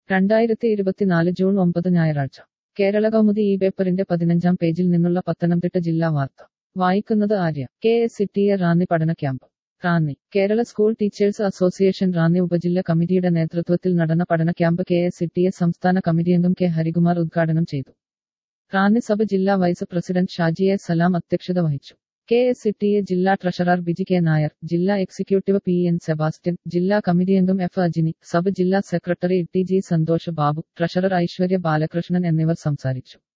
2024 June 9 ഞായറാഴ്ച കേരള കൗമുദി ഈ പേപ്പറിന്റെ 15-ാം പേജിൽ നിന്നുള്ള പത്തനംതിട്ട ജില്ലാ വാർത്ത വായിക്കുന്നത് ആര്യ. KSCTA റാന്നി പഠന camp. Ranni Kerala school teachers association Ranni ഉപജില്ല കമ്മിറ്റിയുടെ നേതൃത്വത്തിൽ നടന്ന പഠന ക്യാമ്പ് KSCTA സംസ്ഥാന കമ്മിറ്റിയംഗം കെ ഹരികുമാർ ഉദ്ഘാടനം ചെയ്തു. റാന്നി സബ് ജില്ലാ vice president Shaji A. Salam അധ്യക്ഷത വഹിച്ചു. KSCTA ജില്ലാ ട്രഷറർ ബിജി കെ നായർ, ജില്ലാ എക്സിക്യൂട്ടീവ് PN സെബാസ്റ്റ്യൻ, ജില്ലാ കമ്മിറ്റിയംഗം F അജിനി, സബ് ജില്ലാ secretary TG Santhosh Babu, treasurer Aishwarya Balakrishnan എന്നിവർ സംസാരിച്ചു.